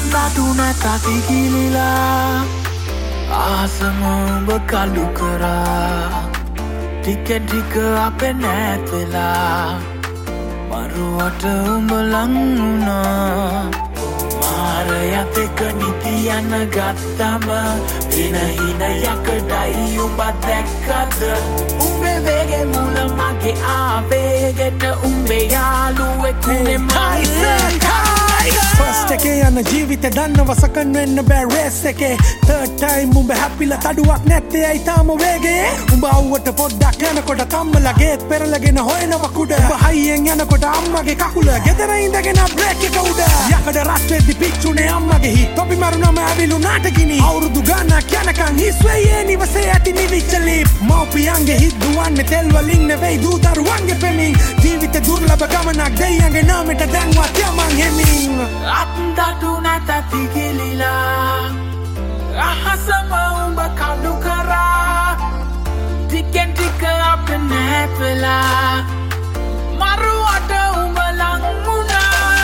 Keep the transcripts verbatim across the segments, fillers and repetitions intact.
Atna tati gilila Asama umba kalu kara Tiket tika ape net vela Maruwata umba languna Maraya teka nitiyana gattama Hina hina yakadai umba dekkada Umbe vege mula mage avegeta Umbe yaluwe kune male First එකේ යන ජීවිතේ දන්නව සකන් වෙන්න බෑ raise එකේ third time උඹ හැපිලා තඩුවක් නැත්තේ ඇයි තාම වේගේ උඹ අවුවට පොඩ්ඩක් යනකොට කම්මලා ගේත් පෙරලගෙන හොයනව කුඩ උඹ හයියෙන් යනකොට අම්මගේ කකුල ගෙදර ඉඳගෙන බ්‍රේක් එක උඩ යකඩ රත් වෙද්දි පිච්චුනේ අම්මගේ හිත තොපි මරුනම ඇවිලුනාට ගිනි අවුරුදු ගානක් යනකන් හිස්වෙයේ නිවසේ ඇති නිවිච්ච ලිප් මව්පියන්ගේ හිත දුවන්නේ තෙල් වලින් නෙවෙයි දූ දරුවන්ගේ පෙමින් ජීවිතේ දුර්ලභ ගමනක් දෙයියන්ගේ නාමෙට දැන්වත් යමන් හෙමින් Atna tati gilila Ahasama umba kalu kara Tiken tika ape net vela Maruwata umba languna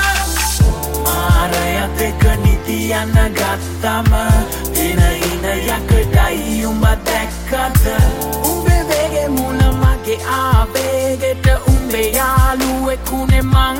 Maraya teka nitiyana gattama Hina hina yakadai umba dekkada Umbe vege mula mage avegeta Umbe yaluwe kune mang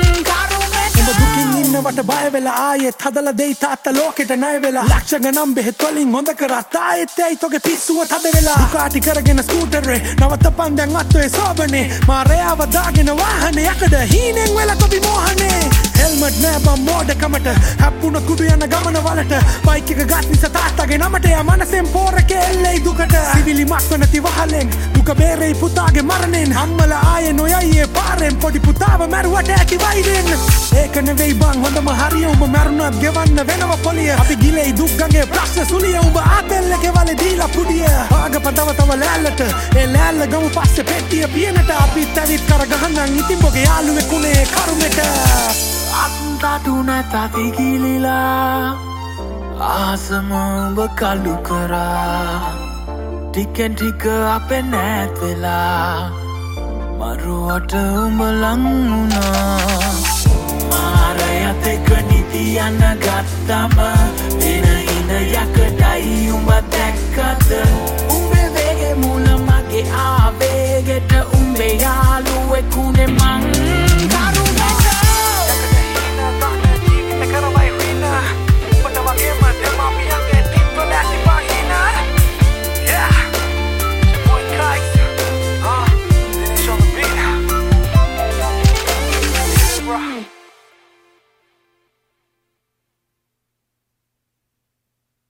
වට බය වෙලා ආයෙත් හදලා දෙයි තාත්තා ලෝකෙට ණය වෙලා ලක්ෂ ගණන් බෙහෙත් වලින් හොඳ කරත් ආයෙත් ඇයි තෝගේ පිස්සුව තද වෙලා දුකාටි කරගෙන ස්කූටරේ නවත්තපන් දැන් අත්වේ සෝබනේ මාරයාව දාගෙන වාහනේ යකඩ හීනෙන් වෙලා කොබි මොහනේ හෙල්මට් නෑ බම් මෝඩකමට හැප්පුණ කුඩු යන ගමන වලට බයික් එක ගත් නිසා තාත්තාගේ නමට යා මනසෙන් පෝරකේ එල්ලෙයි දුකට සිවිලි මක්ක නැති වහලෙන් දුක බේරෙයි පුතාගේ මරණයෙන් අම්මලා ආයේ නොයයි පාරෙන් පොඩි පුතාව මරුවට ඇති වෛරෙන් ඒක නෙවෙයි බං හොඳම හරිය උඹ මරුණත් ගෙවන්න වෙනව පොලිය අපි ගිලෙයි දුක් ගඟේ ප්‍රශ්න සුලිය උඹ ආතල්ලේ වලේ දීලා පුඩිය ආග පදව තව ලෑල්ලට ඒ ලෑල්ල ගමු පස්සේ පෙට්ටිය පියනට අපිත් ඇවිත් කර ගහන්න ඉතින් බොගේ යාළුවෙක් උනේ කරුමෙට Atna tati gilila Asama umba kalu kara Tiken tika ape net vela Maruwata umba languna Maraya teka nitiyana gattama Hina hina yakadai umba dekkada Umbe vege mula mage avegeta Umbe yaluwe kune mang